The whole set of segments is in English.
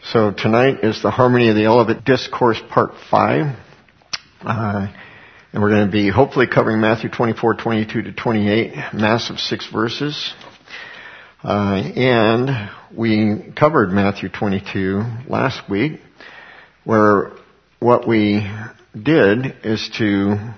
So tonight is the Harmony of the Olivet Discourse Part 5. And we're going to be hopefully covering Matthew 24, 22 to 28, massive 6 verses. And we covered Matthew 22 last week, where what we did is to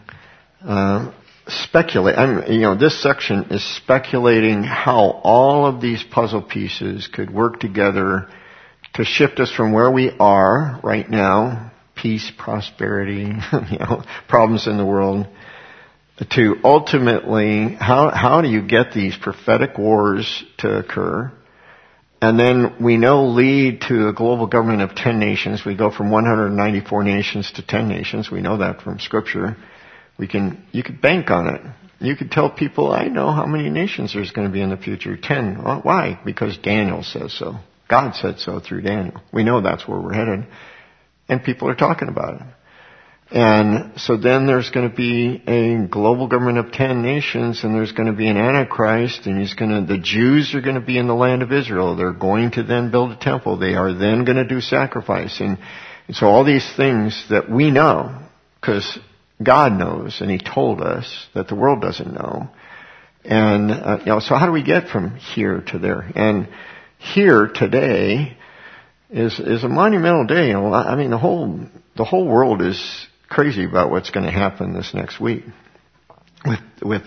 speculate. This section is speculating how all of these puzzle pieces could work together to shift us from where we are right now, peace, prosperity, problems in the world, to ultimately how do you get these prophetic wars to occur, and then we know lead to a global government of 10 nations. We go from 194 nations to 10 nations. We know that from Scripture. You could bank on it. You could tell people, I know how many nations there's going to be in the future. 10. Well, why? Because Daniel says so. God said so through Daniel. We know that's where we're headed. And people are talking about it. And so then there's going to be a global government of 10 nations, and there's going to be an Antichrist, and the Jews are going to be in the land of Israel. They're going to then build a temple. They are then going to do sacrifice. And so all these things that we know, because God knows, and He told us that the world doesn't know. And, so how do we get from here to there? And here today is a monumental day. The whole world is crazy about what's going to happen this next week. With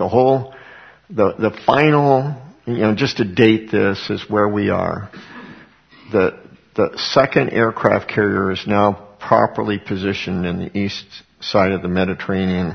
the final, just to date this is where we are. The second aircraft carrier is now properly positioned in the east side of the Mediterranean,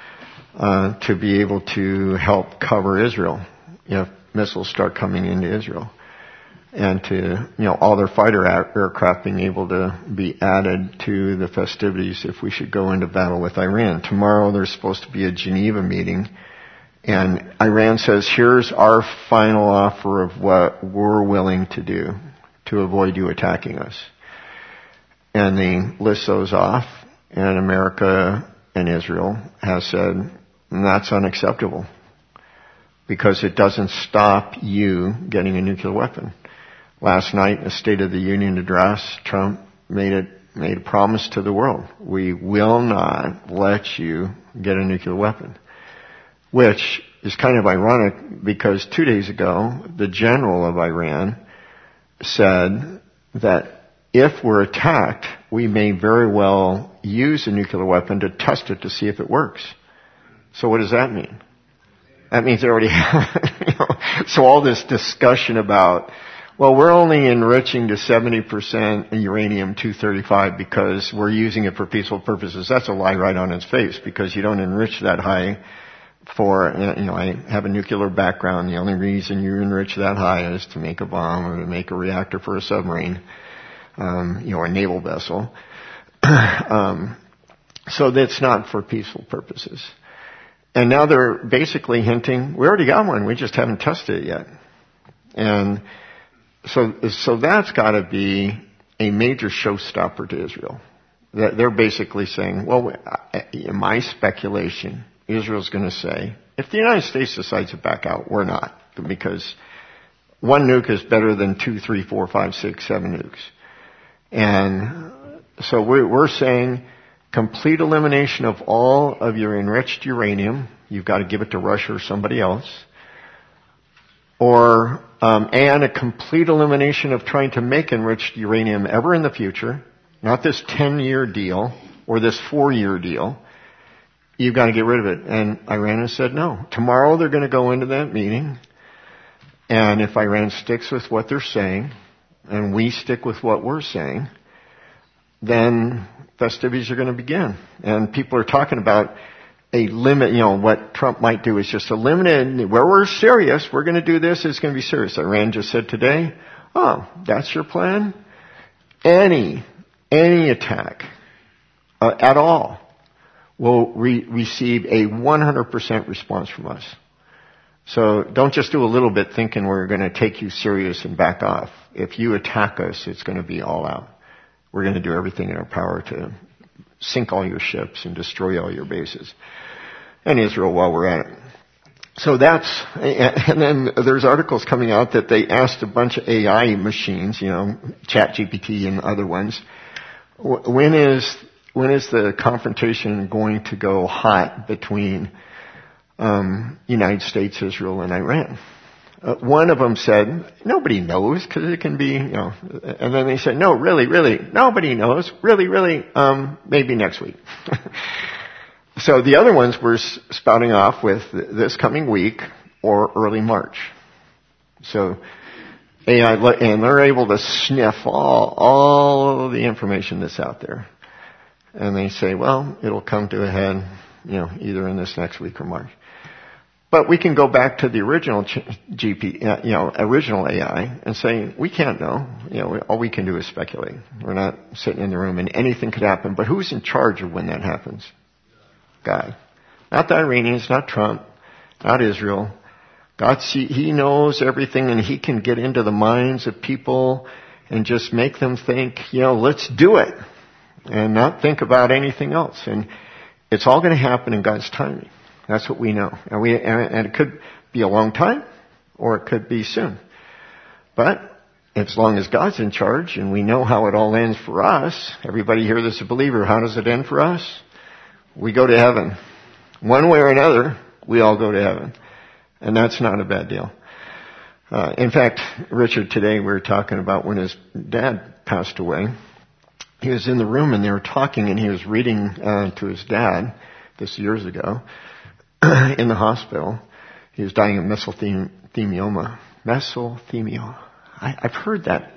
to be able to help cover Israel if missiles start coming into Israel. And to, all their fighter aircraft being able to be added to the festivities if we should go into battle with Iran. Tomorrow there's supposed to be a Geneva meeting, and Iran says, here's our final offer of what we're willing to do to avoid you attacking us. And they list those off, and America and Israel has said, that's unacceptable, because it doesn't stop you getting a nuclear weapon. Last night, in the State of the Union address, Trump made a promise to the world. We will not let you get a nuclear weapon. Which is kind of ironic, because 2 days ago, the general of Iran said that if we're attacked, we may very well use a nuclear weapon to test it to see if it works. So what does that mean? That means they already have, so all this discussion about, well, we're only enriching to 70% uranium-235 because we're using it for peaceful purposes. That's a lie right on its face, because you don't enrich that high for, I have a nuclear background. The only reason you enrich that high is to make a bomb or to make a reactor for a submarine, a naval vessel. So that's not for peaceful purposes. And now they're basically hinting, we already got one, we just haven't tested it yet. And so that's got to be a major showstopper to Israel. They're basically saying, well, in my speculation, Israel's going to say, if the United States decides to back out, we're not, because one nuke is better than 2, 3, 4, 5, 6, 7 nukes. And so we're saying complete elimination of all of your enriched uranium. You've got to give it to Russia or somebody else. And a complete elimination of trying to make enriched uranium ever in the future. Not this 10-year deal or this 4-year deal. You've got to get rid of it. And Iran has said no. Tomorrow they're going to go into that meeting. And if Iran sticks with what they're saying, and we stick with what we're saying, then festivities are going to begin. And people are talking about a limit, what Trump might do is just eliminate, where we're serious, we're going to do this, it's going to be serious. Iran just said today, oh, that's your plan? Any attack at all will receive a 100% response from us. So don't just do a little bit thinking we're going to take you serious and back off. If you attack us, it's going to be all out. We're going to do everything in our power to sink all your ships and destroy all your bases. And Israel while we're at it. So and then there's articles coming out that they asked a bunch of AI machines, ChatGPT and other ones, when is the confrontation going to go hot between United States, Israel, and Iran? One of them said, nobody knows, because it can be, and then they said, no, really, nobody knows, really, maybe next week. So the other ones were spouting off with this coming week or early March. So AI, and they're able to sniff all the information that's out there. And they say, well, it'll come to a head, either in this next week or March. But we can go back to the original original AI and say, we can't know. All we can do is speculate. We're not sitting in the room and anything could happen. But who's in charge of when that happens? God. Not the Iranians, not Trump, not Israel. God, He knows everything, and He can get into the minds of people and just make them think, let's do it, and not think about anything else. And it's all going to happen in God's timing. That's what we know. And it could be a long time, or it could be soon. But as long as God's in charge, and we know how it all ends for us, everybody here that's a believer, how does it end for us? We go to heaven. One way or another, we all go to heaven. And that's not a bad deal. In fact, Richard, today we were talking about when his dad passed away. He was in the room and they were talking, and he was reading to his dad, this years ago, in the hospital. He was dying of mesothelioma. Mesothelioma. I've heard that.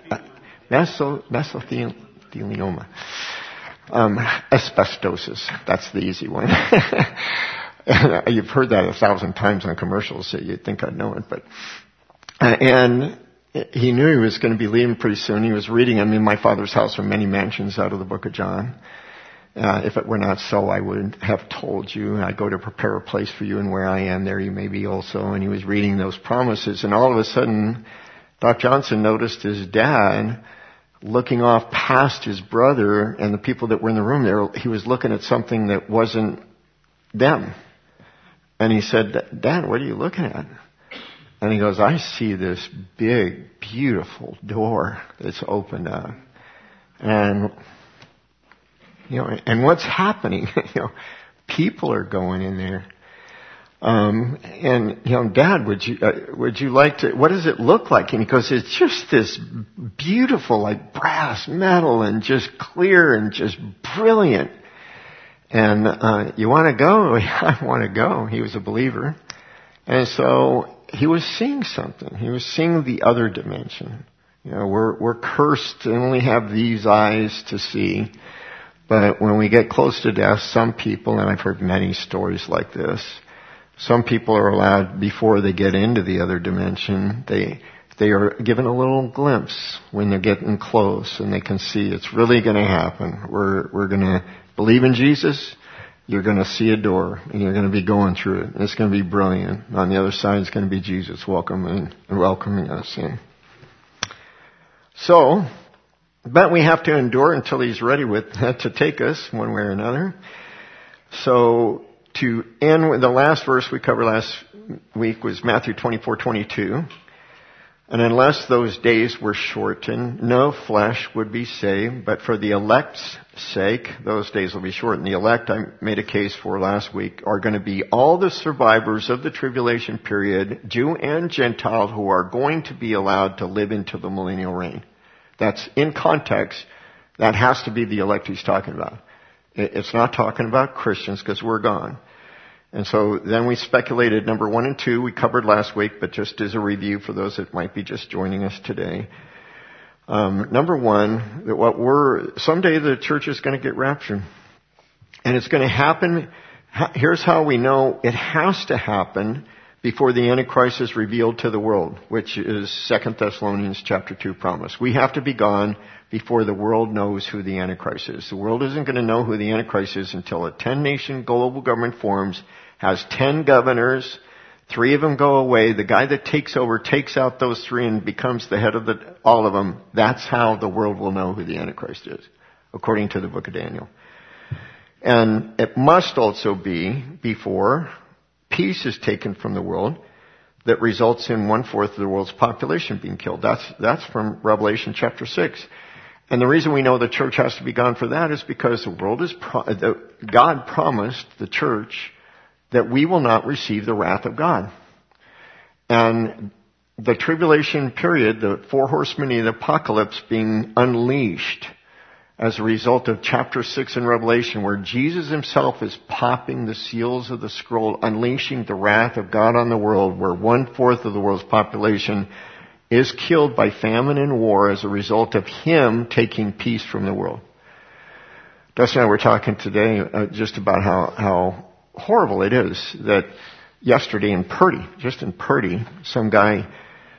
Mesothelioma. Asbestosis. That's the easy one. You've heard that 1,000 times on commercials, so you'd think I'd know it. But and he knew he was going to be leaving pretty soon. He was reading, in my Father's house are many mansions, out of the book of John. If it were not so, I would have told you. I go to prepare a place for you, and where I am, there you may be also. And he was reading those promises, and all of a sudden, Doc Johnson noticed his dad looking off past his brother and the people that were in the room there. He was looking at something that wasn't them. And he said, Dad, what are you looking at? And he goes, I see this big, beautiful door that's opened up. And, and what's happening? People are going in there. Dad, would you like to, what does it look like? And he goes, it's just this beautiful, like brass metal, and just clear and just brilliant. And, you want to go? I want to go. He was a believer. And so he was seeing something. He was seeing the other dimension. We're cursed and only have these eyes to see. But when we get close to death, some people, and I've heard many stories like this, some people are allowed, before they get into the other dimension, they are given a little glimpse when they're getting close, and they can see it's really going to happen. We're going to believe in Jesus. You're going to see a door, and you're going to be going through it. And it's going to be brilliant. On the other side, it's going to be Jesus welcoming us in. So, but we have to endure until He's ready to take us one way or another. So, to end with the last verse we covered last week was Matthew 24:22. And unless those days were shortened, no flesh would be saved, but for the elect's sake, those days will be shortened. The elect, I made a case for last week, are going to be all the survivors of the tribulation period, Jew and Gentile, who are going to be allowed to live into the millennial reign. That's in context. That has to be the elect he's talking about. It's not talking about Christians, because we're gone. And so then we speculated number 1 and 2 we covered last week, but just as a review for those that might be just joining us today. Number 1, that someday the church is going to get raptured. And it's going to happen. Here's how we know it has to happen before the Antichrist is revealed to the world, which is 2 Thessalonians chapter 2 promise. We have to be gone before the world knows who the Antichrist is. The world isn't going to know who the Antichrist is until a 10-nation global government forms, has 10 governors, 3 of them go away. The guy that takes over takes out those 3 and becomes the head of all of them. That's how the world will know who the Antichrist is, according to the book of Daniel. And it must also be before peace is taken from the world that results in 1/4 of the world's population being killed. That's from Revelation chapter 6. And the reason we know the church has to be gone for that is because God promised the church that we will not receive the wrath of God. And the tribulation period, the 4 horsemen of the apocalypse being unleashed as a result of chapter 6 in Revelation, where Jesus himself is popping the seals of the scroll, unleashing the wrath of God on the world, where 1/4 of the world's population is killed by famine and war as a result of him taking peace from the world. Dustin and I were talking today just about how horrible it is that yesterday in Purdy, some guy,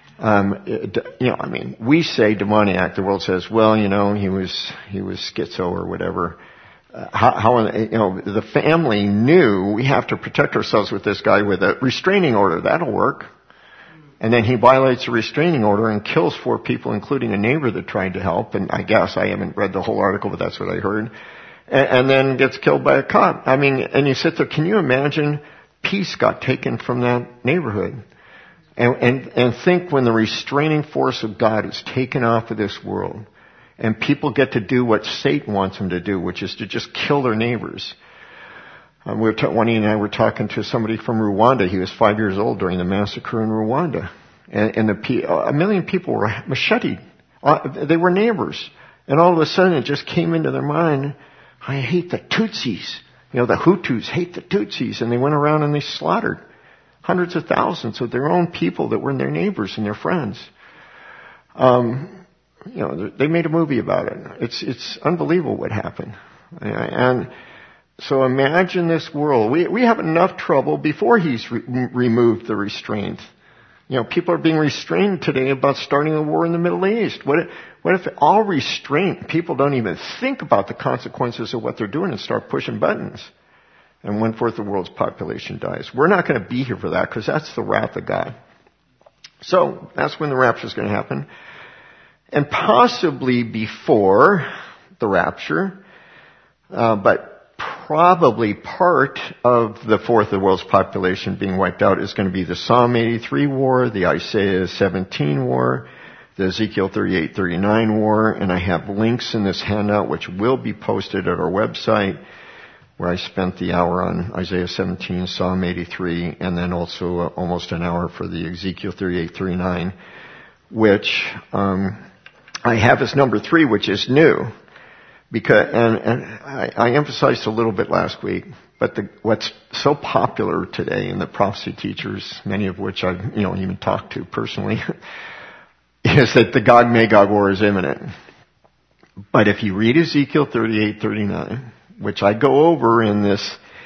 we say demoniac. The world says, well, he was schizo or whatever. The family knew we have to protect ourselves with this guy with a restraining order. That'll work. And then he violates a restraining order and kills 4 people, including a neighbor that tried to help. And I haven't read the whole article, but that's what I heard. And then gets killed by a cop. And you sit there, can you imagine peace got taken from that neighborhood? And think when the restraining force of God is taken off of this world and people get to do what Satan wants them to do, which is to just kill their neighbors. Juanita and I were talking to somebody from Rwanda. He was 5 years old during the massacre in Rwanda. And 1 million people were macheted. They were neighbors. And all of a sudden it just came into their mind, I hate the Tutsis. The Hutus hate the Tutsis. And they went around and they slaughtered hundreds of thousands of their own people that were their neighbors and their friends. They made a movie about it. It's unbelievable what happened. And so imagine this world. We have enough trouble before he's removed the restraint. People are being restrained today about starting a war in the Middle East. What if all restraint, people don't even think about the consequences of what they're doing and start pushing buttons? And 1/4 of the world's population dies. We're not going to be here for that because that's the wrath of God. So that's when the rapture is going to happen. And possibly before the rapture, but probably part of the 1/4 of the world's population being wiped out is going to be the Psalm 83 war, the Isaiah 17 war, the Ezekiel 38-39 war, and I have links in this handout which will be posted at our website, where I spent the hour on Isaiah 17, Psalm 83, and then also almost an hour for the Ezekiel 38-39, which I have as number 3, which is new. Because, and I emphasized a little bit last week, but what's so popular today in the prophecy teachers, many of which I've even talked to personally, is that the Gog-Magog war is imminent. But if you read Ezekiel 38-39, which I go over in the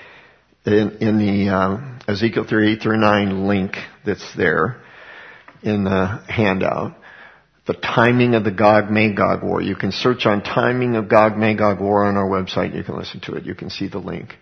Ezekiel 38-39 link that's there in the handout, the timing of the Gog-Magog war. You can search on timing of Gog-Magog war on our website. You can listen to it. You can see the link.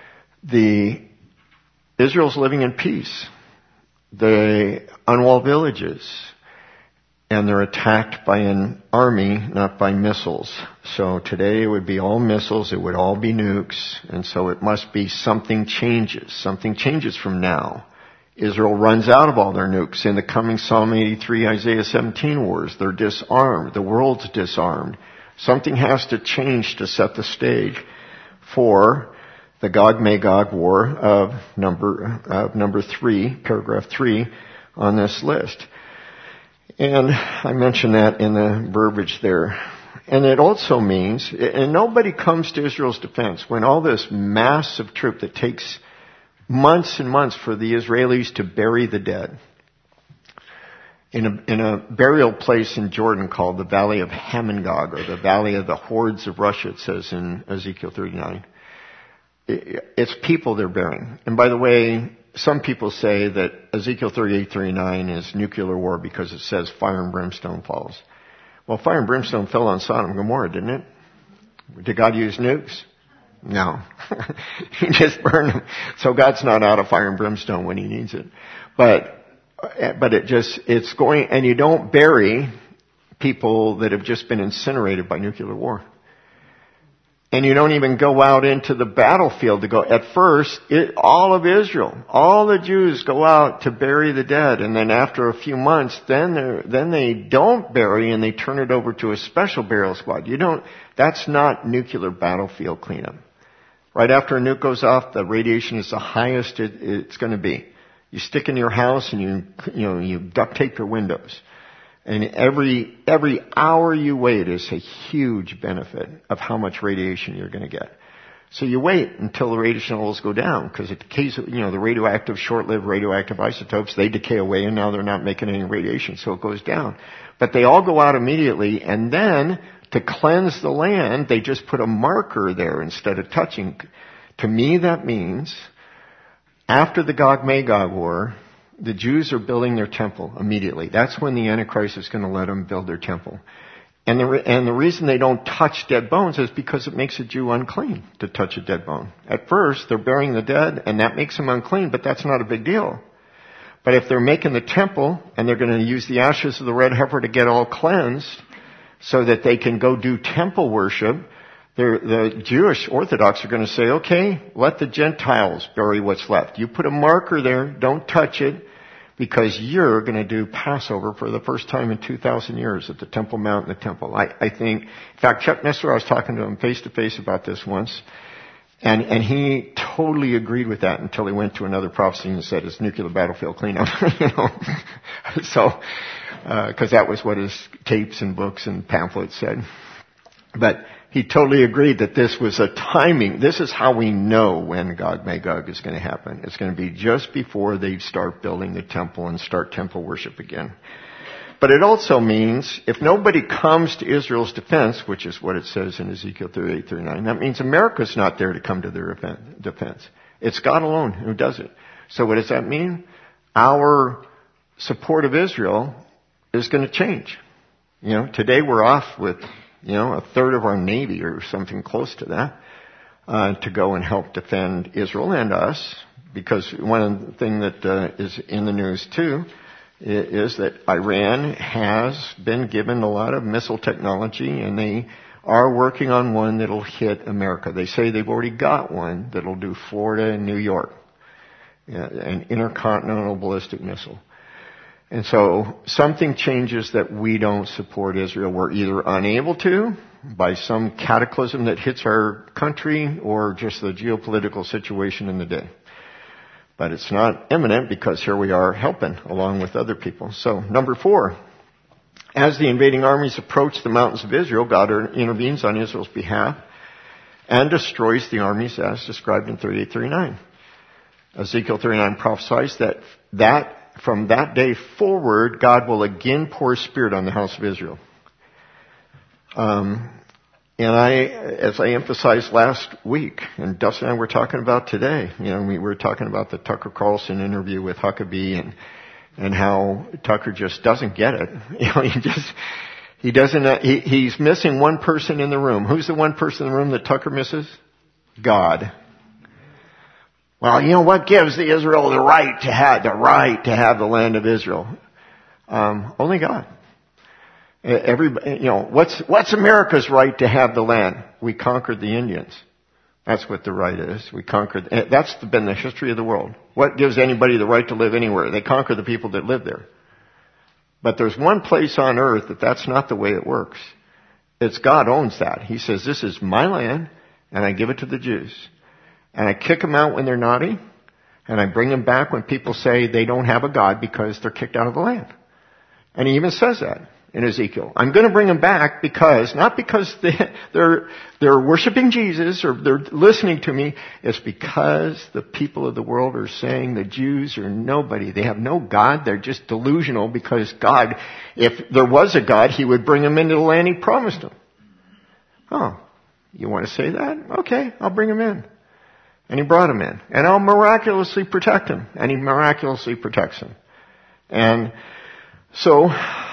Israel's living in peace. They unwalled villages. And they're attacked by an army, not by missiles. So today it would be all missiles. It would all be nukes. And so it must be something changes. Something changes from now. Israel runs out of all their nukes. In the coming Psalm 83, Isaiah 17 wars, they're disarmed. The world's disarmed. Something has to change to set the stage for the Gog-Magog war of number 3, paragraph 3 on this list. And I mentioned that in the verbiage there. And it also means, and nobody comes to Israel's defense when all this massive troop that takes months and months for the Israelis to bury the dead in a burial place in Jordan called the Valley of Hamon-Gog, or the Valley of the Hordes of Russia, it says in Ezekiel 39. It's people they're burying. And by the way, some people say that Ezekiel 38-39 is nuclear war because it says fire and brimstone falls. Well, fire and brimstone fell on Sodom and Gomorrah, didn't it? Did God use nukes? No. He just burned them. So God's not out of fire and brimstone when he needs it. But it's going, and you don't bury people that have just been incinerated by nuclear war. And you don't even go out into the battlefield to go. At first, all of Israel, all the Jews go out to bury the dead. And then after a few months, then they don't bury and they turn it over to a special burial squad. That's not nuclear battlefield cleanup. Right after a nuke goes off, the radiation is the highest it's going to be. You stick in your house and you duct tape your windows. And every hour you wait is a huge benefit of how much radiation you're going to get. So you wait until the radiation levels go down, because it decays, the radioactive, short-lived radioactive isotopes, they decay away and now they're not making any radiation, so it goes down. But they all go out immediately, and then to cleanse the land, they just put a marker there instead of touching. To me, that means after the Gog-Magog war, the Jews are building their temple immediately. That's when the Antichrist is going to let them build their temple. And the reason they don't touch dead bones is because it makes a Jew unclean to touch a dead bone. At first, they're burying the dead, and that makes them unclean, but that's not a big deal. But if they're making the temple, and they're going to use the ashes of the red heifer to get all cleansed, so that they can go do temple worship, the Jewish Orthodox are going to say, okay, let the Gentiles bury what's left. You put a marker there, don't touch it, because you're going to do Passover for the first time in 2,000 years at the Temple Mount and the temple. I think, in fact, Chuck Missler, I was talking to him face to face about this once, and he totally agreed with that until he went to another prophecy and said it's nuclear battlefield cleanup. So, because that was what his tapes and books and pamphlets said. But he totally agreed that this was a timing. This is how we know when Gog-Magog is going to happen. It's going to be just before they start building the temple and start temple worship again. But it also means if nobody comes to Israel's defense, which is what it says in Ezekiel 38:39, that means America's not there to come to their defense. It's God alone who does it. So what does that mean? Our support of Israel is going to change. Today we're off with a third of our Navy or something close to that, to go and help defend Israel and us, because one of the things that is in the news too is that Iran has been given a lot of missile technology, and they are working on one that'll hit America. They say they've already got one that'll do Florida and New York, an intercontinental ballistic missile. And so something changes that we don't support Israel. We're either unable to, by some cataclysm that hits our country, or just the geopolitical situation in the day. But it's not imminent, because here we are helping along with other people. So, number 4. As the invading armies approach the mountains of Israel, God intervenes on Israel's behalf and destroys the armies as described in 38:39. Ezekiel 39 prophesies that from that day forward, God will again pour His Spirit on the house of Israel. And as I emphasized last week, and Dustin and I were talking about today, we were talking about the Tucker Carlson interview with Huckabee and how Tucker just doesn't get it. He's missing one person in the room. Who's the one person in the room that Tucker misses? God. Well, what gives Israel the right to have the land of Israel? Only God. What's America's right to have the land? We conquered the Indians. That's what the right is. That's been the history of the world. What gives anybody the right to live anywhere? They conquer the people that live there. But there's one place on earth that's not the way it works. It's God owns that. He says, this is my land, and I give it to the Jews. And I kick them out when they're naughty, and I bring them back when people say they don't have a God because they're kicked out of the land. And He even says that in Ezekiel. I'm going to bring them back not because they're worshiping Jesus or they're listening to me. It's because the people of the world are saying the Jews are nobody. They have no God. They're just delusional, because God, if there was a God, He would bring them into the land He promised them. Oh, you want to say that? Okay, I'll bring them in. And He brought him in. And I'll miraculously protect him. And He miraculously protects him. And so,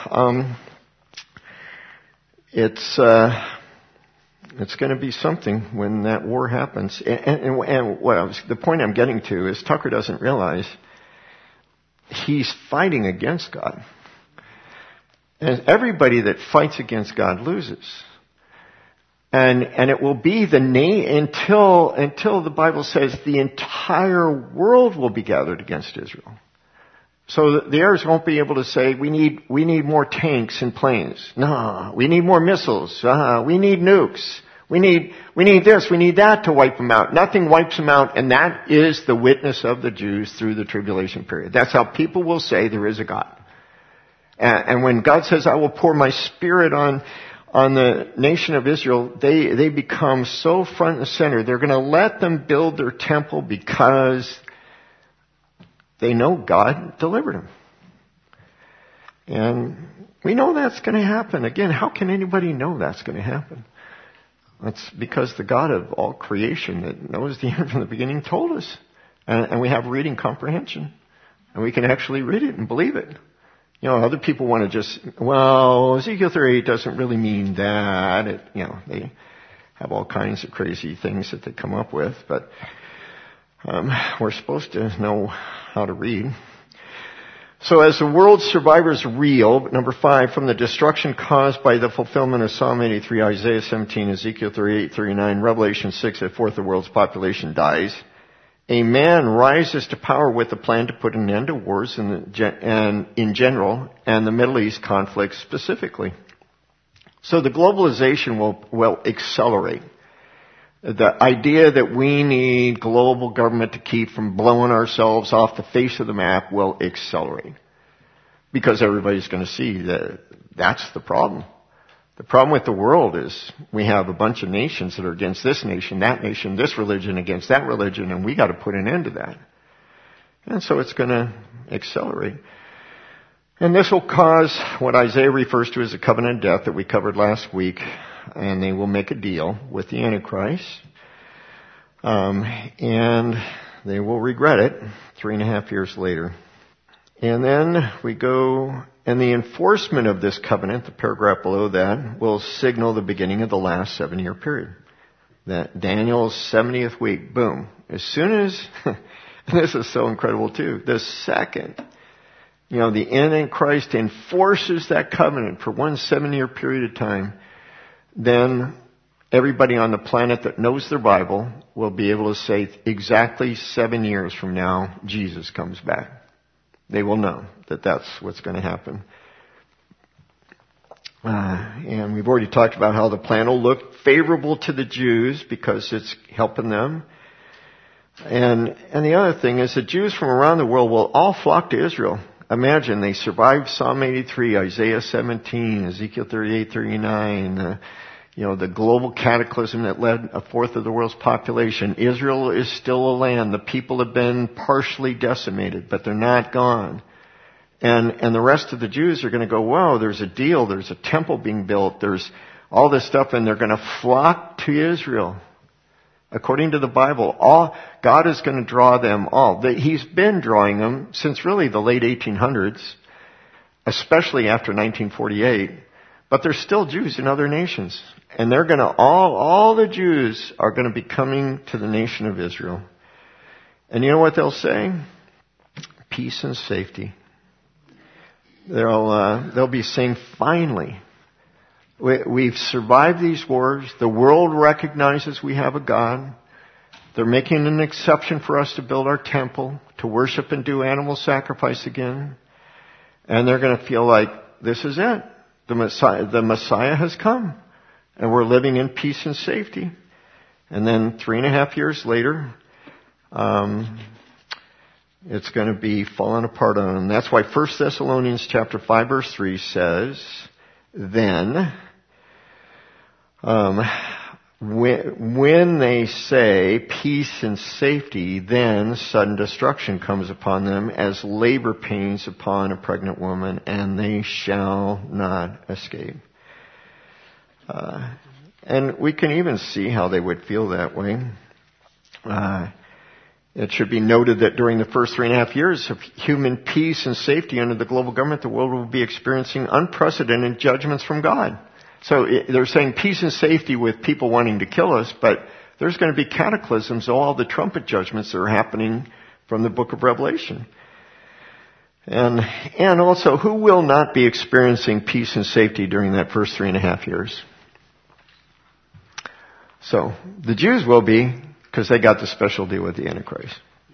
it's going to be something when that war happens. And the point I'm getting to is Tucker doesn't realize he's fighting against God. And everybody that fights against God loses. And it will be until the Bible says the entire world will be gathered against Israel. So the Arabs won't be able to say, we need more tanks and planes. No, we need more missiles. We need nukes. We need this, we need that to wipe them out. Nothing wipes them out, and that is the witness of the Jews through the tribulation period. That's how people will say there is a God. And when God says, I will pour my spirit on the nation of Israel, they become so front and center. They're going to let them build their temple because they know God delivered them. And we know that's going to happen. Again, how can anybody know that's going to happen? That's because the God of all creation that knows the end from the beginning told us. And we have reading comprehension. And we can actually read it and believe it. You know, other people want to just, well, Ezekiel 38 doesn't really mean that. They have all kinds of crazy things that they come up with. But we're supposed to know how to read. So as the world's survivors reel, number 5, from the destruction caused by the fulfillment of Psalm 83, Isaiah 17, Ezekiel 38, 39, Revelation 6, a fourth of the world's population dies, a man rises to power with a plan to put an end to wars in general and the Middle East conflict specifically. So the globalization will accelerate. The idea that we need global government to keep from blowing ourselves off the face of the map will accelerate. Because everybody's going to see that that's the problem. The problem with the world is we have a bunch of nations that are against this nation, this religion against that religion, and we got to put an end to that. And so it's going to accelerate. And this will cause what Isaiah refers to as a covenant of death that we covered last week, and they will make a deal with the Antichrist. And they will regret it 3.5 years later. And then we go, and the enforcement of this covenant, the paragraph below that, will signal the beginning of the last 7-year period. That Daniel's 70th week, boom. As soon as, and this is so incredible too, the second, the Antichrist enforces that covenant for one 7-year period of time, then everybody on the planet that knows their Bible will be able to say exactly 7 years from now, Jesus comes back. They will know that that's what's going to happen. And we've already talked about how the plan will look favorable to the Jews because it's helping them. And the other thing is the Jews from around the world will all flock to Israel. Imagine they survived Psalm 83, Isaiah 17, Ezekiel 38, 39, the global cataclysm that led a fourth of the world's population. Israel is still a land. The people have been partially decimated, but they're not gone. And the rest of the Jews are going to go, wow, there's a deal. There's a temple being built. There's all this stuff, and they're going to flock to Israel. According to the Bible, God is going to draw them all. He's been drawing them since really the late 1800s, especially after 1948. But there's still Jews in other nations. And they're going to, all the Jews are going to be coming to the nation of Israel. And you know what they'll say? Peace and safety. They'll be saying, finally, we've survived these wars. The world recognizes we have a God. They're making an exception for us to build our temple, to worship and do animal sacrifice again. And they're going to feel like, this is it. The Messiah has come. And we're living in peace and safety. And then 3.5 years later, it's going to be falling apart on them. That's why 1 Thessalonians chapter 5 verse 3 says, then, when they say peace and safety, then sudden destruction comes upon them as labor pains upon a pregnant woman, and they shall not escape. And we can even see how they would feel that way. It should be noted that during the first 3.5 years of human peace and safety under the global government, the world will be experiencing unprecedented judgments from God. So they're saying peace and safety with people wanting to kill us, but there's going to be cataclysms, all the trumpet judgments that are happening from the book of Revelation. And also, who will not be experiencing peace and safety during that first 3.5 years? So the Jews will be, because they got the special deal with the Antichrist.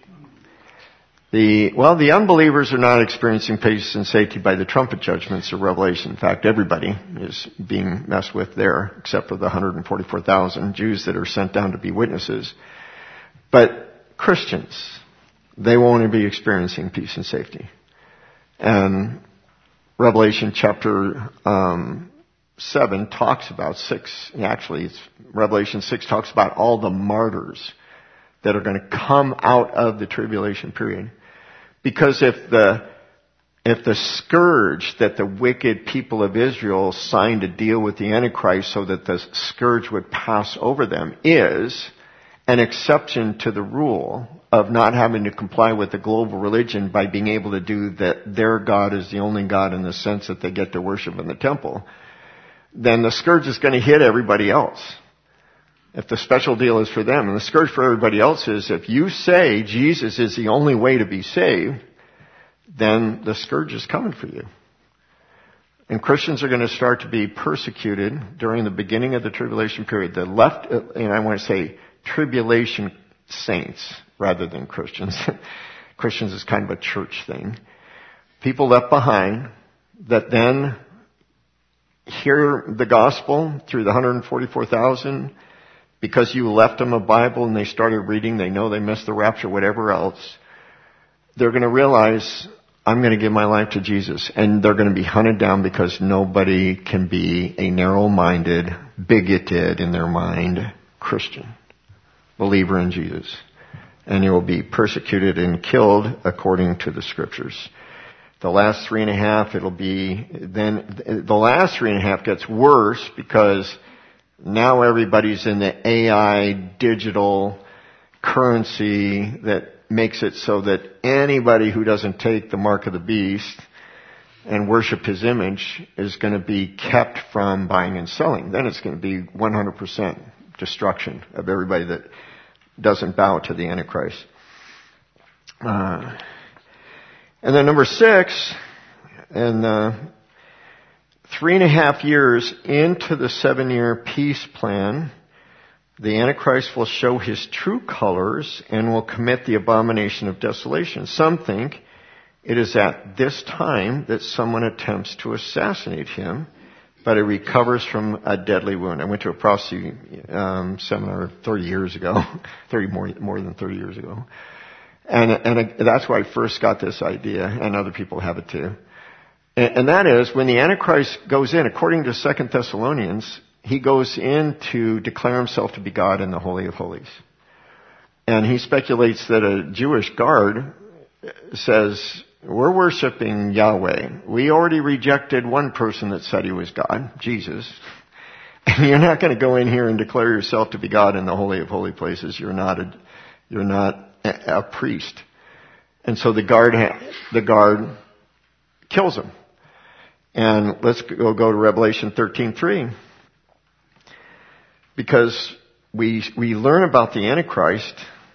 The unbelievers are not experiencing peace and safety by the trumpet judgments of Revelation. In fact, everybody is being messed with there, except for the 144,000 Jews that are sent down to be witnesses. But Christians, they won't be experiencing peace and safety. And Revelation chapter 7 talks about Revelation 6 talks about all the martyrs that are going to come out of the tribulation period. Because if the scourge that the wicked people of Israel signed a deal with the Antichrist so that the scourge would pass over them is an exception to the rule of not having to comply with the global religion by being able to do that their God is the only God in the sense that they get to worship in the temple, then the scourge is going to hit everybody else. If the special deal is for them, and the scourge for everybody else is if you say Jesus is the only way to be saved, then the scourge is coming for you. And Christians are going to start to be persecuted during the beginning of the tribulation period. The left, and I want to say tribulation saints rather than Christians. Christians is kind of a church thing. People left behind that then hear the gospel through the 144,000 because you left them a Bible and they started reading, they know they missed the rapture, whatever else. They're going to realize, I'm going to give my life to Jesus. And they're going to be hunted down because nobody can be a narrow-minded, bigoted in their mind Christian, believer in Jesus. And you will be persecuted and killed according to the Scriptures. The last 3.5, the last 3.5 gets worse because now everybody's in the AI digital currency that makes it so that anybody who doesn't take the mark of the beast and worship his image is going to be kept from buying and selling. Then it's going to be 100% destruction of everybody that doesn't bow to the Antichrist. And then number 6, and 3.5 years into the 7-year peace plan, the Antichrist will show his true colors and will commit the abomination of desolation. Some think it is at this time that someone attempts to assassinate him, but he recovers from a deadly wound. I went to a prophecy seminar 30 years ago, more than 30 years ago. And that's where I first got this idea, and other people have it too. And that is, when the Antichrist goes in, according to 2 Thessalonians, he goes in to declare himself to be God in the Holy of Holies. And he speculates that a Jewish guard says, we're worshiping Yahweh. We already rejected one person that said he was God, Jesus. And you're not going to go in here and declare yourself to be God in the Holy of Holy Places. You're not a priest. And so the guard kills him. And let's go to Revelation 13:3. Because we learn about the Antichrist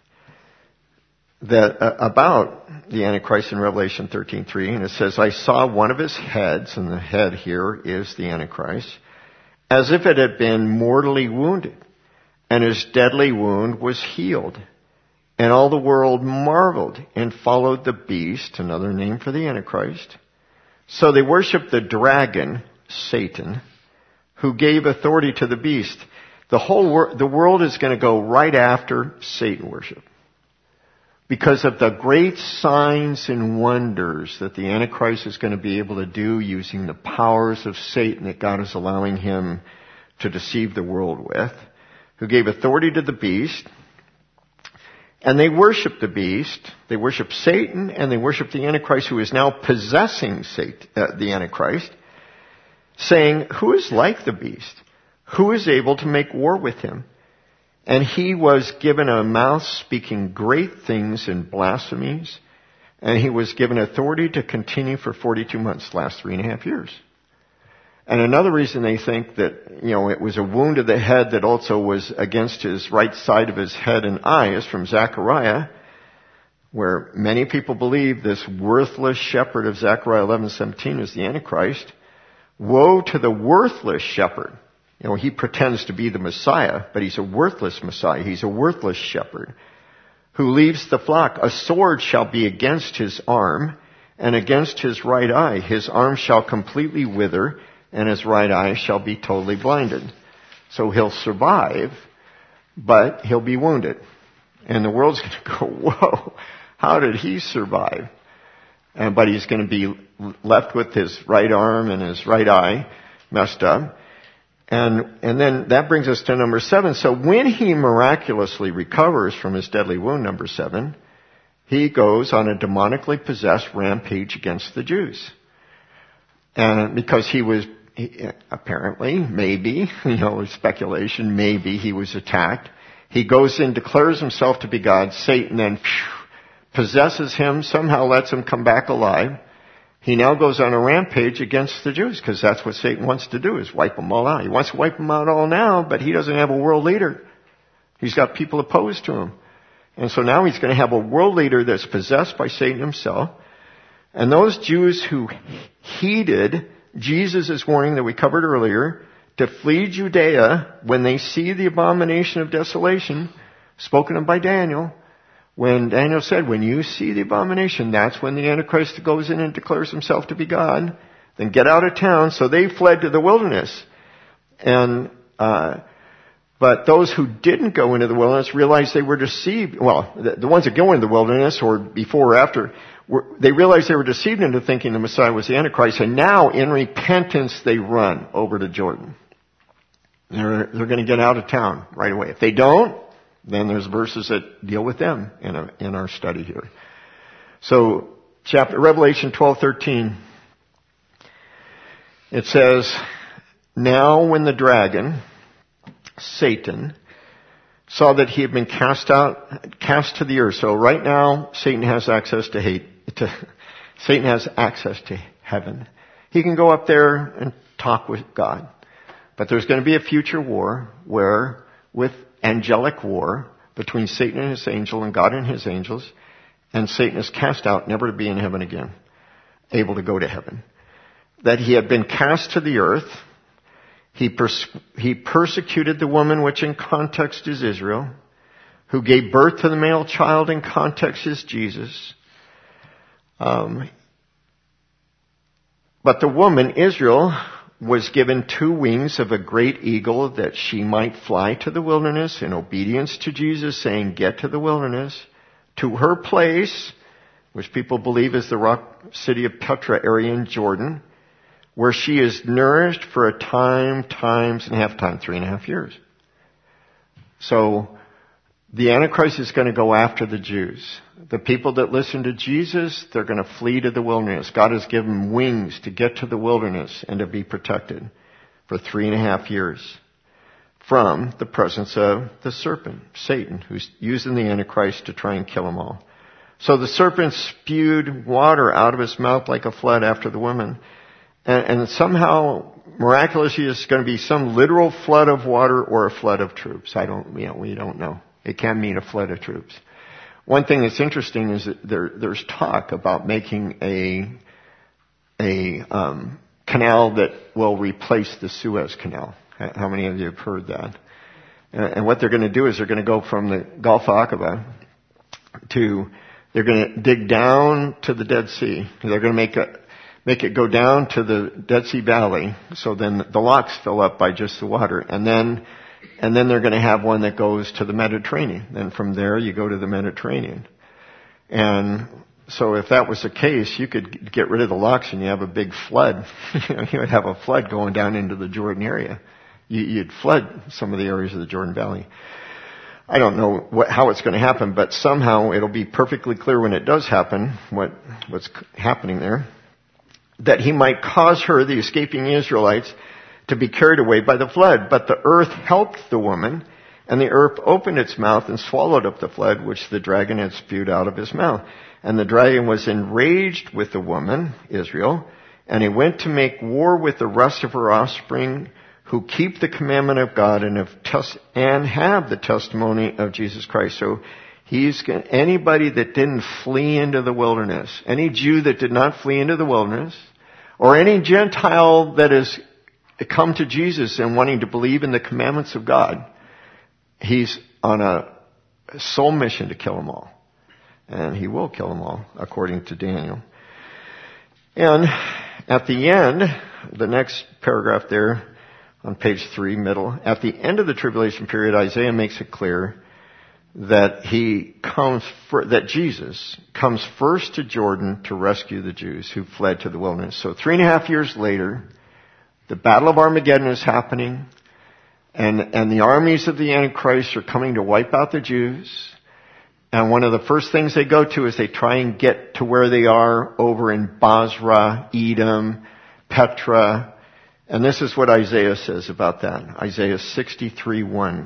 about the Antichrist in Revelation 13:3, and it says, I saw one of his heads, and the head here is the Antichrist, as if it had been mortally wounded, and his deadly wound was healed. And all the world marveled and followed the beast, another name for the Antichrist. So they worshiped the dragon, Satan, who gave authority to the beast. The world is going to go right after Satan worship. Because of the great signs and wonders that the Antichrist is going to be able to do using the powers of Satan that God is allowing him to deceive the world with, who gave authority to the beast. And they worship the beast, they worship Satan, and they worship the Antichrist, who is now possessing the Antichrist, saying, who is like the beast? Who is able to make war with him? And he was given a mouth speaking great things and blasphemies, and he was given authority to continue for 42 months, last 3.5 years. And another reason they think that, it was a wound of the head that also was against his right side of his head and eye is from Zechariah, where many people believe this worthless shepherd of Zechariah 11:17 is the Antichrist. Woe to the worthless shepherd He pretends to be the Messiah, but he's a worthless Messiah. He's a worthless shepherd who leaves the flock. A sword shall be against his arm and against his right eye. His arm shall completely wither and his right eye shall be totally blinded. So he'll survive, but he'll be wounded. And the world's going to go, whoa, how did he survive? But he's going to be left with his right arm and his right eye messed up. And then that brings us to number 7. So when he miraculously recovers from his deadly wound, number 7, he goes on a demonically possessed rampage against the Jews. And because apparently, maybe, speculation, maybe he was attacked. He goes in, declares himself to be God. Satan then possesses him, somehow lets him come back alive. He now goes on a rampage against the Jews because that's what Satan wants to do, is wipe them all out. He wants to wipe them out all now, but he doesn't have a world leader. He's got people opposed to him. And so now he's going to have a world leader that's possessed by Satan himself. And those Jews who heeded Jesus' warning that we covered earlier to flee Judea when they see the abomination of desolation spoken of by Daniel, when Daniel said, when you see the abomination, that's when the Antichrist goes in and declares himself to be God, then get out of town. So they fled to the wilderness. But those who didn't go into the wilderness realized they were deceived. Well, the ones that go into the wilderness, or before or after, they realized they were deceived into thinking the Messiah was the Antichrist, and now in repentance they run over to Jordan. They're going to get out of town right away. If they don't, then there's verses that deal with them in our study here. So, Revelation 12:13, it says, now when the dragon, Satan, saw that he had been cast to the earth. So right now, Satan has access Satan has access to heaven. He can go up there and talk with God. But there's going to be a future war with angelic war between Satan and his angel and God and his angels, and Satan is cast out, never to be in heaven again, able to go to heaven. That he had been cast to the earth. He persecuted the woman, which in context is Israel, who gave birth to the male child, in context is Jesus. But the woman, Israel, was given 2 wings of a great eagle that she might fly to the wilderness in obedience to Jesus, saying, get to the wilderness, to her place, which people believe is the rock city of Petra area in Jordan, where she is nourished for a time, times, and half time, 3.5 years. So, the Antichrist is going to go after the Jews. The people that listen to Jesus, they're going to flee to the wilderness. God has given them wings to get to the wilderness and to be protected for 3.5 years from the presence of the serpent, Satan, who's using the Antichrist to try and kill them all. So the serpent spewed water out of his mouth like a flood after the woman. And somehow, miraculously, it's going to be some literal flood of water or a flood of troops. We don't know. It can mean a flood of troops. One thing that's interesting is that there's talk about making a canal that will replace the Suez Canal. How many of you have heard that? And what they're going to do is they're going to go from the Gulf of Aqaba they're going to dig down to the Dead Sea. They're going to make it go down to the Dead Sea Valley, so then the locks fill up by just the water. And then they're going to have one that goes to the Mediterranean. Then from there you go to the Mediterranean. And so if that was the case, you could get rid of the locks and you have a big flood. You would have a flood going down into the Jordan area. You'd flood some of the areas of the Jordan Valley. I don't know how it's going to happen, but somehow it'll be perfectly clear when it does happen what's happening there. That he might cause her, the escaping Israelites, to be carried away by the flood. But the earth helped the woman, and the earth opened its mouth and swallowed up the flood which the dragon had spewed out of his mouth. And the dragon was enraged with the woman, Israel, and he went to make war with the rest of her offspring who keep the commandment of God and have the testimony of Jesus Christ. So anybody that didn't flee into the wilderness, any Jew that did not flee into the wilderness, or any Gentile that come to Jesus and wanting to believe in the commandments of God, he's on a sole mission to kill them all. And he will kill them all, according to Daniel. And at the end, the next paragraph there on page 3, middle, at the end of the tribulation period, Isaiah makes it clear that that Jesus comes first to Jordan to rescue the Jews who fled to the wilderness. So 3.5 years later, the Battle of Armageddon is happening, and the armies of the Antichrist are coming to wipe out the Jews. And one of the first things they go to is they try and get to where they are over in Basra, Edom, Petra. And this is what Isaiah says about that. Isaiah 63:1.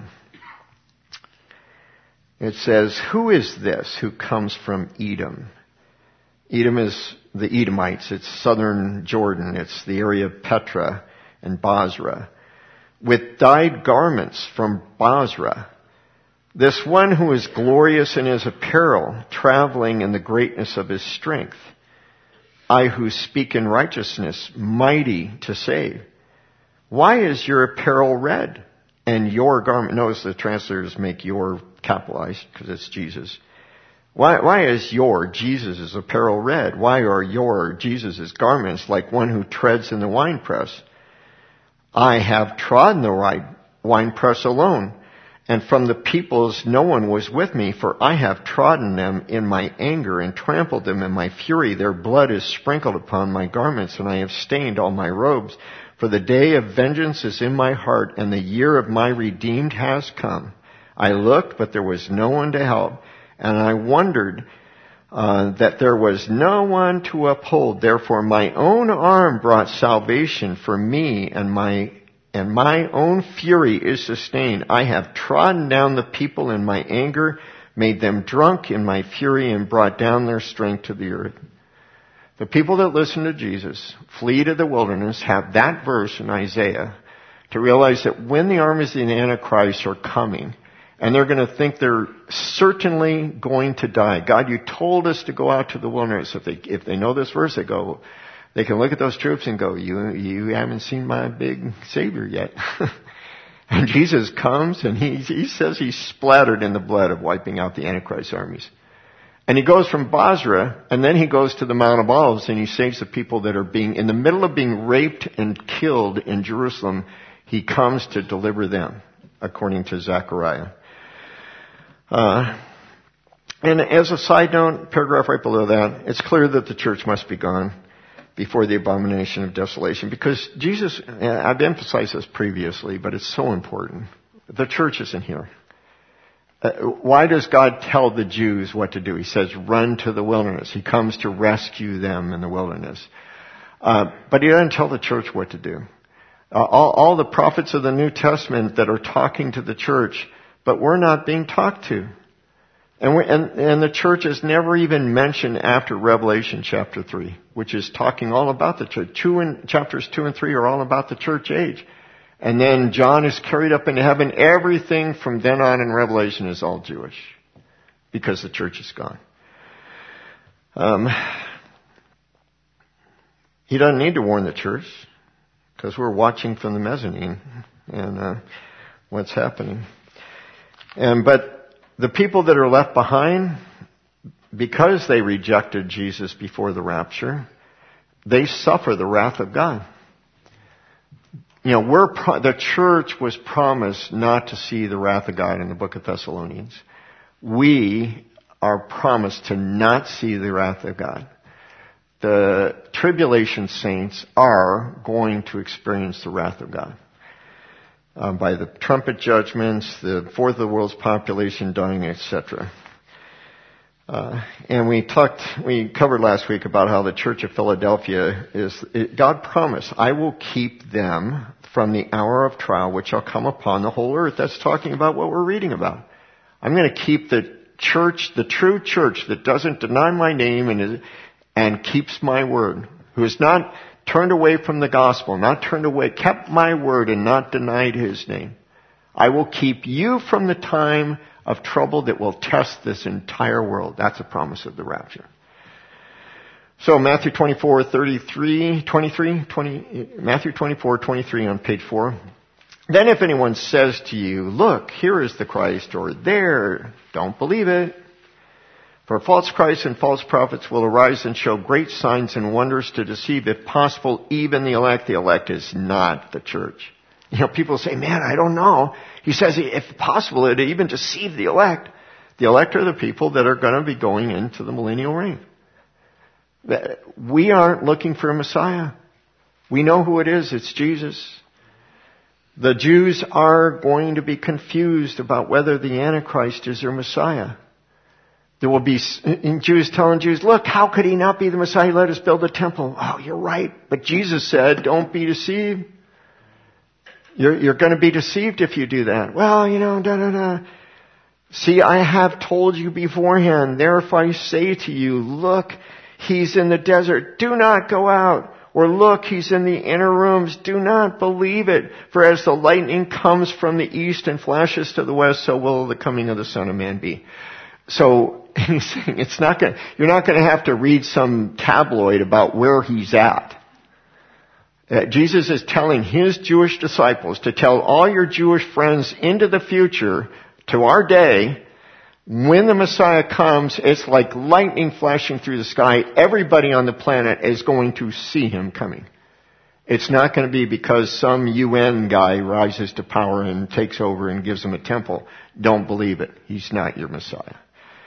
It says, "Who is this who comes from Edom?" Edom is the Edomites. It's southern Jordan. It's the area of Petra and Basra. "With dyed garments from Basra. This one who is glorious in his apparel, traveling in the greatness of his strength. I who speak in righteousness, mighty to save. Why is your apparel red and your garment?" Notice the translators make "your" capitalized because it's Jesus. Why is your, Jesus' apparel red? Why are your, Jesus' garments like one who treads in the winepress? I have trodden the winepress alone, and from the peoples no one was with me, for I have trodden them in my anger and trampled them in my fury. Their blood is sprinkled upon my garments, and I have stained all my robes. For the day of vengeance is in my heart, and the year of my redeemed has come. I looked, but there was no one to help, and I wondered that there was no one to uphold. Therefore my own arm brought salvation for me, and my own fury is sustained. I have trodden down the people in my anger, made them drunk in my fury, and brought down their strength to the earth. The people that listen to Jesus, flee to the wilderness, have that verse in Isaiah to realize that when the armies of the Antichrist are coming, and they're going to think they're certainly going to die. God, you told us to go out to the wilderness. If they know this verse, they can look at those troops and go, you haven't seen my big Savior yet. And Jesus comes and he says he's splattered in the blood of wiping out the Antichrist armies. And he goes from Basra, and then he goes to the Mount of Olives, and he saves the people that are in the middle of being raped and killed in Jerusalem. He comes to deliver them, according to Zechariah. And as a side note, paragraph right below that, it's clear that the church must be gone before the abomination of desolation. Because Jesus, I've emphasized this previously, but it's so important. The church isn't here. Why does God tell the Jews what to do? He says, run to the wilderness. He comes to rescue them in the wilderness. But he doesn't tell the church what to do. All the prophets of the New Testament that are talking to the church, but we're not being talked to. And the church is never even mentioned after Revelation chapter 3, which is talking all about the church. Chapters 2 and 3 are all about the church age. And then John is carried up into heaven. Everything from then on in Revelation is all Jewish because the church is gone. He doesn't need to warn the church because we're watching from the mezzanine and what's happening. But the people that are left behind, because they rejected Jesus before the rapture, they suffer the wrath of God. You know, the church was promised not to see the wrath of God in the book of Thessalonians. We are promised to not see the wrath of God. The tribulation saints are going to experience the wrath of God. By the trumpet judgments, the fourth of the world's population dying, etc. And we covered last week about how the Church of Philadelphia God promised, I will keep them from the hour of trial which shall come upon the whole earth. That's talking about what we're reading about. I'm going to keep the church, the true church that doesn't deny my name and keeps my word, who has not turned away from the gospel, kept my word and not denied his name. I will keep you from the time of trouble that will test this entire world. That's a promise of the rapture. So Matthew 24:23, Matthew 24:23 on page 4. Then if anyone says to you, look, here is the Christ, or there, don't believe it. For false Christs and false prophets will arise and show great signs and wonders to deceive, if possible, even the elect. The elect is not the church. You know, people say, man, I don't know. He says, if possible, it even deceive the elect. The elect are the people that are going to be going into the millennial reign. We aren't looking for a Messiah. We know who it is. It's Jesus. The Jews are going to be confused about whether the Antichrist is their Messiah. There will be Jews telling Jews, look, how could he not be the Messiah? Let us build a temple. Oh, you're right. But Jesus said, don't be deceived. You're going to be deceived if you do that. Well, See, I have told you beforehand. Therefore I say to you, look, he's in the desert. Do not go out. Or look, he's in the inner rooms. Do not believe it. For as the lightning comes from the east and flashes to the west, so will the coming of the Son of Man be. So he's saying you're not going to have to read some tabloid about where he's at. Jesus is telling his Jewish disciples to tell all your Jewish friends into the future, to our day, when the Messiah comes, it's like lightning flashing through the sky. Everybody on the planet is going to see him coming. It's not going to be because some UN guy rises to power and takes over and gives them a temple. Don't believe it. He's not your Messiah.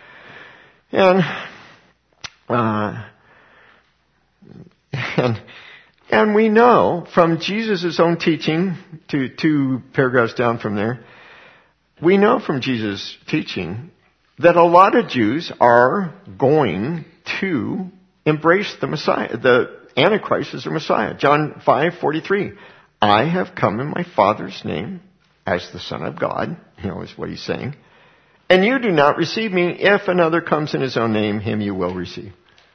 And we know from Jesus' own teaching, two paragraphs down from there, we know from Jesus' teaching that a lot of Jews are going to embrace the Messiah, the Antichrist as their Messiah. John 5:43. I have come in my Father's name as the Son of God, is what he's saying. And you do not receive me. If another comes in his own name, him you will receive.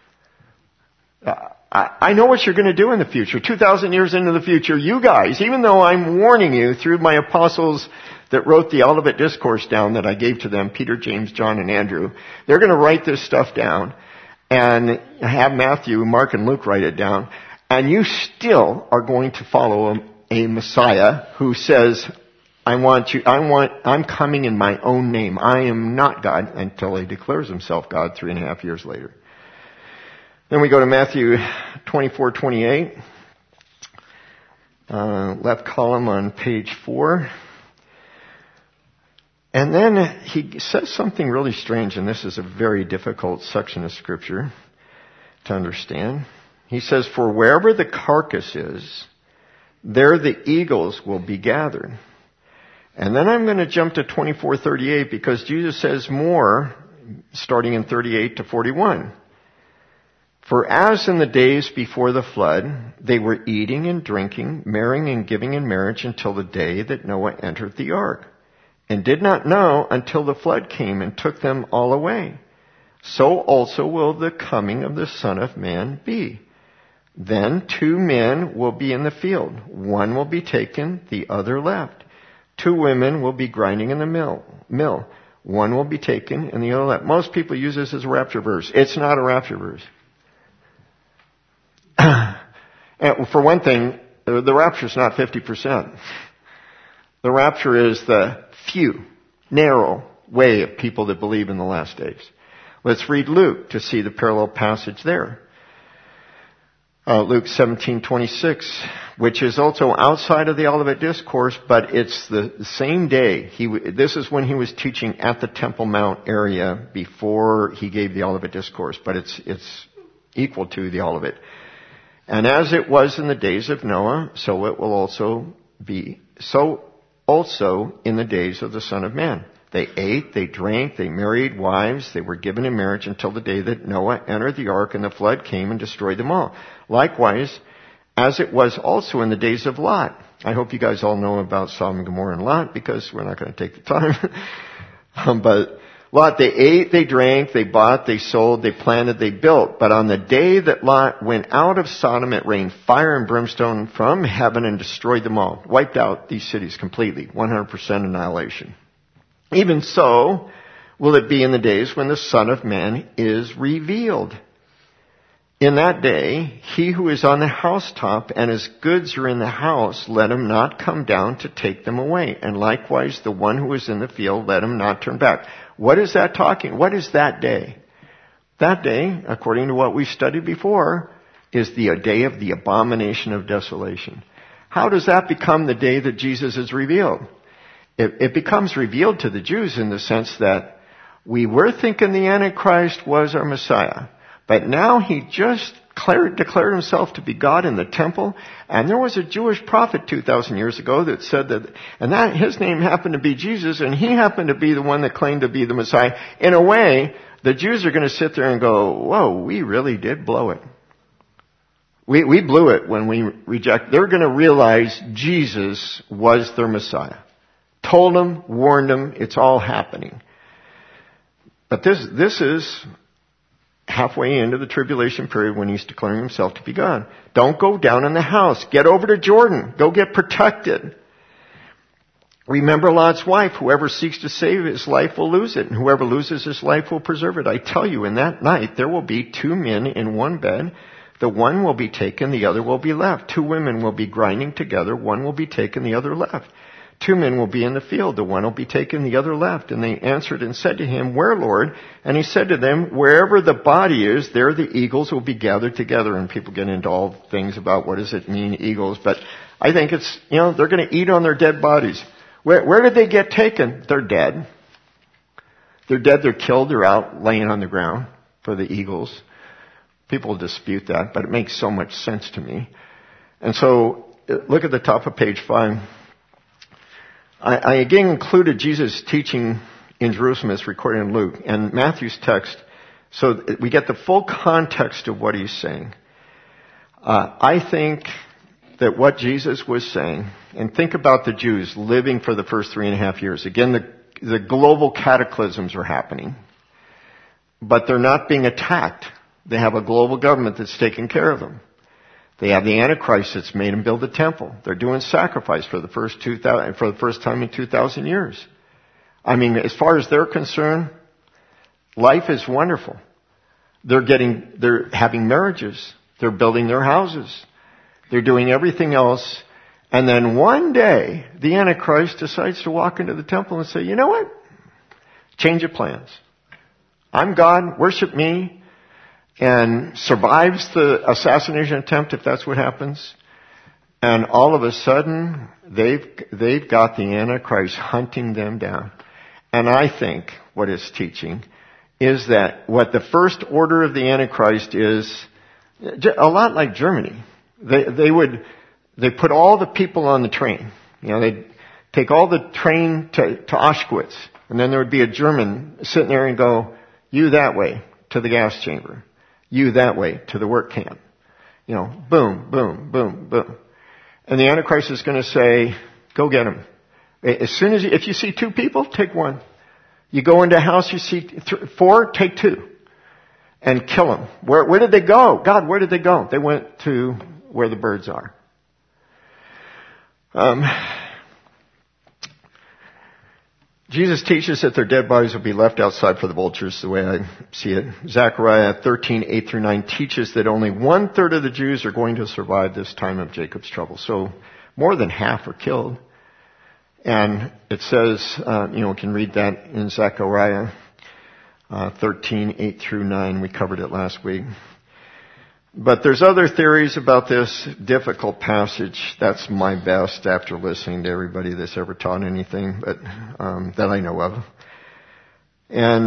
I know what you're going to do in the future. 2,000 years into the future, you guys, even though I'm warning you through my apostles that wrote the Olivet Discourse down that I gave to them, Peter, James, John, and Andrew, they're going to write this stuff down and have Matthew, Mark, and Luke write it down. And you still are going to follow a Messiah who says, I'm coming in my own name. I am not God, until he declares himself God 3.5 years later. Then we go to Matthew 24:28. Left column on page 4. And then he says something really strange, and this is a very difficult section of Scripture to understand. He says, for wherever the carcass is, there the eagles will be gathered. And then I'm going to jump to 24:38 because Jesus says more, starting in 38 to 41. For as in the days before the flood, they were eating and drinking, marrying and giving in marriage until the day that Noah entered the ark, and did not know until the flood came and took them all away. So also will the coming of the Son of Man be. Then 2 men will be in the field. One will be taken, the other left. 2 women will be grinding in the mill. One will be taken and the other left. Most people use this as a rapture verse. It's not a rapture verse. And for one thing, the rapture is not 50%. The rapture is the few, narrow way of people that believe in the last days. Let's read Luke to see the parallel passage there. Luke 17:26, which is also outside of the Olivet Discourse, but it's the same day. This is when he was teaching at the Temple Mount area before he gave the Olivet Discourse, but it's equal to the Olivet. And as it was in the days of Noah, so it will also be. So also in the days of the Son of Man. They ate, they drank, they married wives, they were given in marriage until the day that Noah entered the ark and the flood came and destroyed them all. Likewise, as it was also in the days of Lot. I hope you guys all know about Sodom, Gomorrah, and Lot because we're not going to take the time. But Lot, they ate, they drank, they bought, they sold, they planted, they built. But on the day that Lot went out of Sodom, it rained fire and brimstone from heaven and destroyed them all. Wiped out these cities completely. 100% annihilation. Even so will it be in the days when the Son of Man is revealed. In that day, he who is on the housetop and his goods are in the house, let him not come down to take them away. And likewise, the one who is in the field, let him not turn back. What is that talking? What is that day? That day, according to what we studied before, is the day of the abomination of desolation. How does that become the day that Jesus is revealed? It becomes revealed to the Jews in the sense that we were thinking the Antichrist was our Messiah. But now he just declared himself to be God in the temple. And there was a Jewish prophet 2,000 years ago that said that his name happened to be Jesus, and he happened to be the one that claimed to be the Messiah. In a way, the Jews are going to sit there and go, whoa, we really did blow it. We blew it when we reject. They're going to realize Jesus was their Messiah. Told them, warned them, it's all happening. But this is halfway into the tribulation period when he's declaring himself to be God. Don't go down in the house. Get over to Jordan. Go get protected. Remember Lot's wife. Whoever seeks to save his life will lose it, and whoever loses his life will preserve it. I tell you, in that night there will be 2 men in one bed. The one will be taken, the other will be left. 2 women will be grinding together. One will be taken, the other left. 2 men will be in the field. The one will be taken, the other left. And they answered and said to him, Where, Lord? And he said to them, Wherever the body is, there the eagles will be gathered together. And people get into all things about what does it mean, eagles. But I think it's, they're going to eat on their dead bodies. Where did they get taken? They're dead. They're dead, they're killed, they're out laying on the ground for the eagles. People dispute that, but it makes so much sense to me. And so, look at the top of page 5. I again included Jesus' teaching in Jerusalem as recorded in Luke and Matthew's text so that we get the full context of what he's saying. I think that what Jesus was saying, and think about the Jews living for the first 3.5 years. Again, the global cataclysms are happening, but they're not being attacked. They have a global government that's taking care of them. They have the Antichrist that's made them build a temple. They're doing sacrifice for the first time in 2,000 years. I mean, as far as they're concerned, life is wonderful. They're having marriages. They're building their houses. They're doing everything else. And then one day, the Antichrist decides to walk into the temple and say, you know what? Change of plans. I'm God. Worship me. And survives the assassination attempt, if that's what happens. And all of a sudden, they've got the Antichrist hunting them down. And I think what it's teaching is that what the first order of the Antichrist is, a lot like Germany. They put all the people on the train. They'd take all the train to Auschwitz. And then there would be a German sitting there and go, you that way to the gas chamber. You that way to the work camp. Boom, boom, boom, boom. And the Antichrist is going to say, go get them. As soon as if you see 2 people, take 1. You go into a house, you see 4, take 2. And kill them. Where did they go? God, where did they go? They went to where the birds are. Jesus teaches that their dead bodies will be left outside for the vultures, the way I see it. Zechariah 13:8-9 teaches that only 1/3 of the Jews are going to survive this time of Jacob's trouble. So more than half are killed. And it says, we can read that in Zechariah 13:8-9. We covered it last week. But there's other theories about this difficult passage. That's my best after listening to everybody that's ever taught anything, but that I know of. And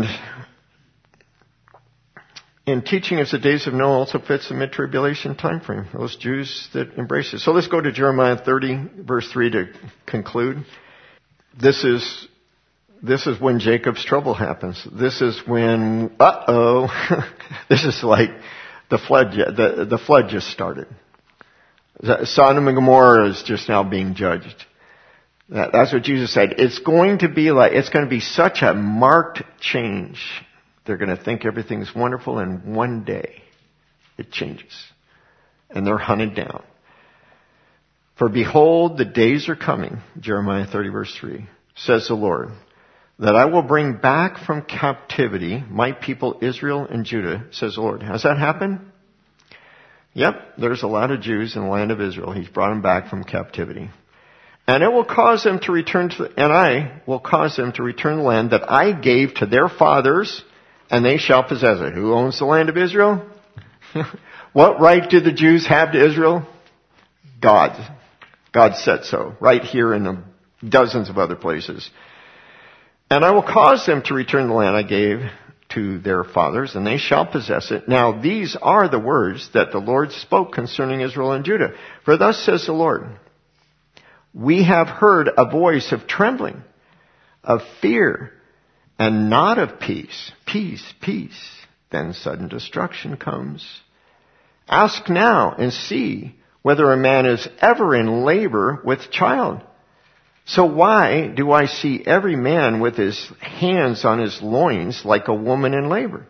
in teaching as the days of Noah also fits the mid-tribulation time frame, those Jews that embrace it. So let's go to Jeremiah 30, verse 3 to conclude. This is when Jacob's trouble happens. This is when, this is like the flood just started. Sodom and Gomorrah is just now being judged. That's what Jesus said. It's going to be such a marked change. They're going to think everything's wonderful, and one day it changes. And they're hunted down. For behold, the days are coming, Jeremiah 30 verse 3, says the Lord, that I will bring back from captivity my people Israel and Judah, says the Lord. Has that happened? Yep, there's a lot of Jews in the land of Israel. He's brought them back from captivity. And it will cause them to return and I will cause them to return the land that I gave to their fathers, and they shall possess it. Who owns the land of Israel? What right do the Jews have to Israel? God. God said so, right here in the dozens of other places. And I will cause them to return the land I gave to their fathers, and they shall possess it. Now these are the words that the Lord spoke concerning Israel and Judah. For thus says the Lord, we have heard a voice of trembling, of fear, and not of peace. Peace, peace. Then sudden destruction comes. Ask now and see whether a man is ever in labor with child. So why do I see every man with his hands on his loins like a woman in labor?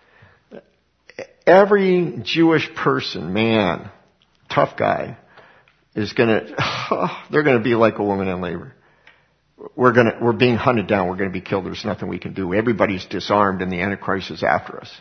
Every Jewish person, man, tough guy, they're gonna be like a woman in labor. We're being hunted down. We're gonna be killed. There's nothing we can do. Everybody's disarmed and the Antichrist is after us.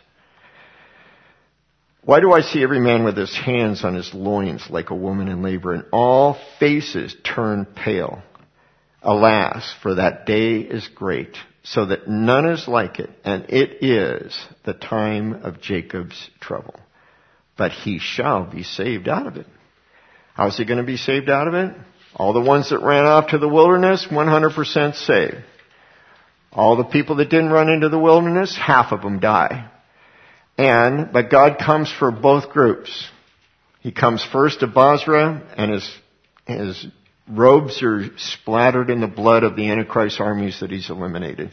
Why do I see every man with his hands on his loins like a woman in labor, and all faces turn pale? Alas, for that day is great, so that none is like it, and it is the time of Jacob's trouble. But he shall be saved out of it. How's he going to be saved out of it? All the ones that ran off to the wilderness, 100% saved. All the people that didn't run into the wilderness, half of them die. But God comes for both groups. He comes first to Bozrah, and his robes are splattered in the blood of the Antichrist armies that he's eliminated.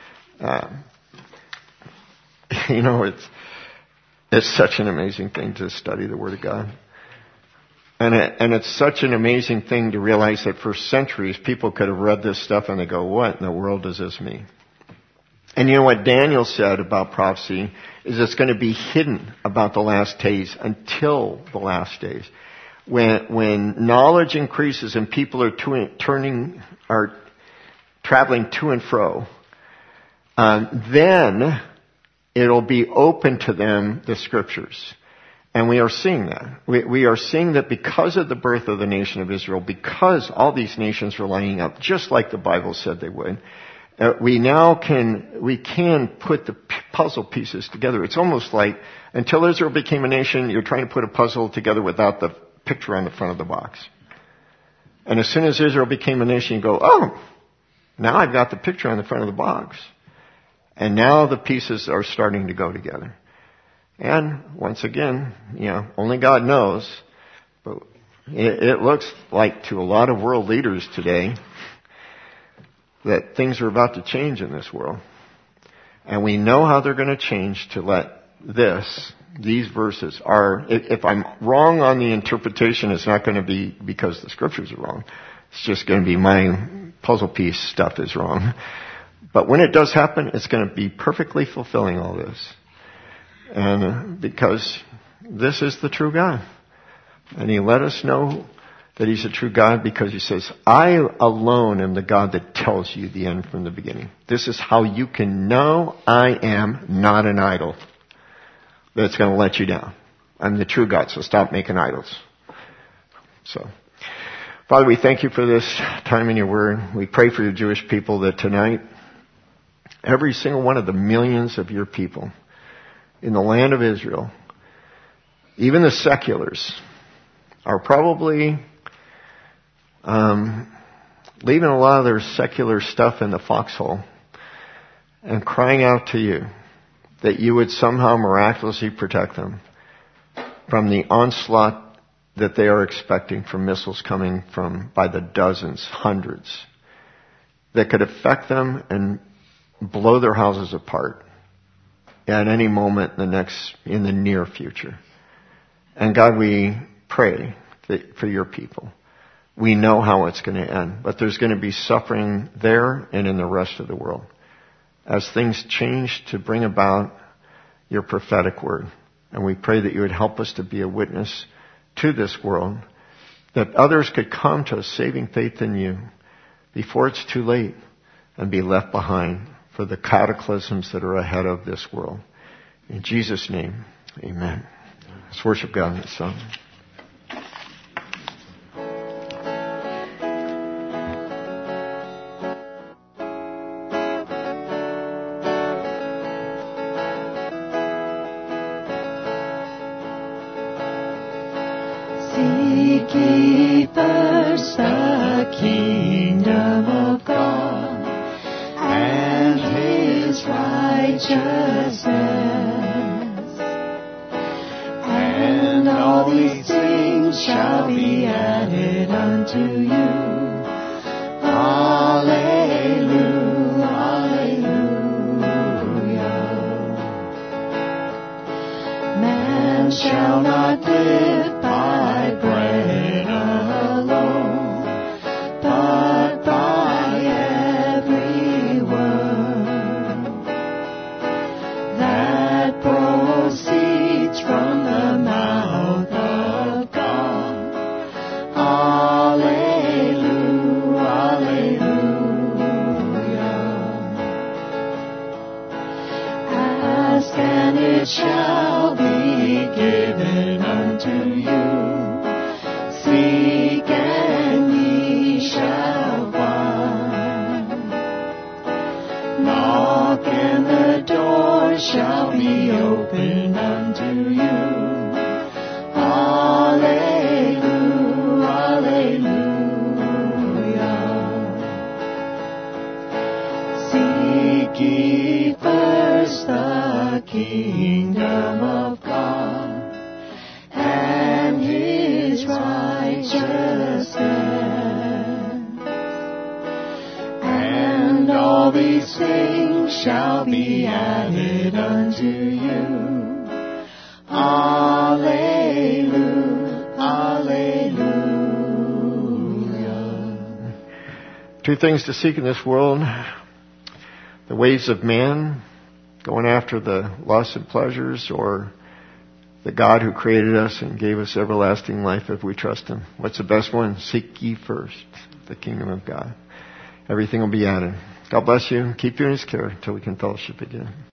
It's such an amazing thing to study the Word of God. And it's such an amazing thing to realize that for centuries people could have read this stuff and they go, what in the world does this mean? And you know what Daniel said about prophecy is it's going to be hidden about the last days until the last days. When knowledge increases and people are traveling to and fro, then it'll be open to them, the scriptures. And we are seeing that. We are seeing that because of the birth of the nation of Israel, because all these nations are lining up just like the Bible said they would, we can put the puzzle pieces together. It's almost like until Israel became a nation, you're trying to put a puzzle together without the picture on the front of the box. And as soon as Israel became a nation, you go, oh, now I've got the picture on the front of the box. And now the pieces are starting to go together. And once again, only God knows, but it looks like to a lot of world leaders today that things are about to change in this world. And we know how they're going to change to let these verses are, if I'm wrong on the interpretation, it's not going to be because the scriptures are wrong. It's just going to be my puzzle piece stuff is wrong. But when it does happen, it's going to be perfectly fulfilling all this. And because this is the true God. And he let us know that he's a true God because he says, I alone am the God that tells you the end from the beginning. This is how you can know I am not an idol that's going to let you down. I'm the true God, so stop making idols. So, Father, we thank you for this time in your word. We pray for your Jewish people that tonight, every single one of the millions of your people in the land of Israel, even the seculars, are probably leaving a lot of their secular stuff in the foxhole and crying out to you that you would somehow miraculously protect them from the onslaught that they are expecting from missiles coming from by the dozens, hundreds, that could affect them and blow their houses apart at any moment in the near future. And God, we pray for your people. We know how it's going to end, but there's going to be suffering there and in the rest of the world as things change to bring about your prophetic word. And we pray that you would help us to be a witness to this world, that others could come to a saving faith in you before it's too late and be left behind for the cataclysms that are ahead of this world. In Jesus' name, amen. Let's worship God in this song. Seek ye first the kingdom of God and His righteousness, and all these things shall be added unto you. Hallelujah, hallelujah. Man shall not live by bread alone, but by every word that proceeds from the mouth of God. Hallelujah, hallelujah. Ask and it shall be given unto you. Seek and ye shall find. Knock and the door shall be opened unto you. Hallelujah, hallelujah. Seek ye first the kingdom of God and His righteousness, and all these things shall be added unto you. Hallelujah, hallelujah. Two things to seek in this world: the ways of man, going after the lusts and pleasures, or the God who created us and gave us everlasting life if we trust Him. What's the best one? Seek ye first the kingdom of God. Everything will be added. God bless you. Keep you in His care until we can fellowship again.